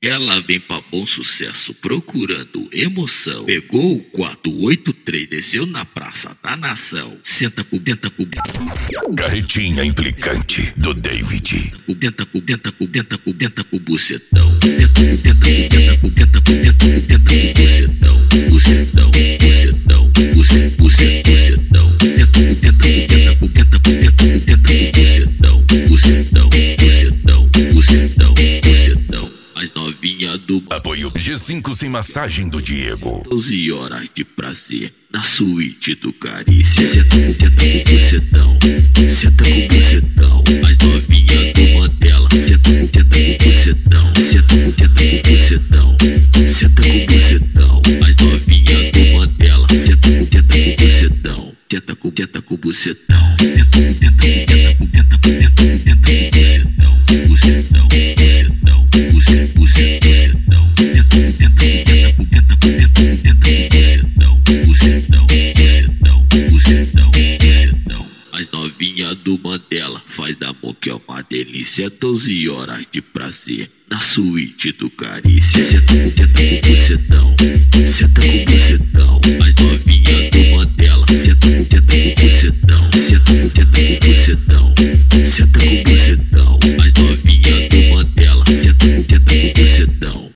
Ela vem pra Bom Sucesso procurando emoção. Pegou o 483, desceu na Praça da Nação. Senta com Carretinha implicante do David. Denta com bucetão. Denta com bucetão. Bucetão. As novinha do Apoio G5 sem massagem do Diego. 12 horas de prazer na suíte do Carícia. Senta com bucetão. Senta com bucetão. As novinha do Mandela. Senta com bucetão. Senta com bucetão. Senta com bucetão. As novinha do Mandela. Senta com bucetão. Tenta com bucetão. Tenta com bucetão. As novinha do Mandela faz amor que é uma delícia. 12 horas de prazer na suíte do Carícia. Senta com bucetão. Senta com bucetão. As novinha do Mandela. Tenta com bucetão. Senta com bucetão.